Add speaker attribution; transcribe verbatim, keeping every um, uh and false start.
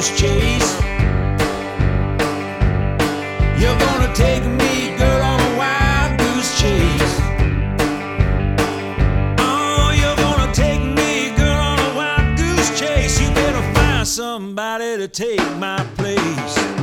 Speaker 1: goose chase. You're gonna take me, girl, on a wild goose chase. Oh, you're gonna take me, girl, on a wild goose chase. You better find somebody to take my place.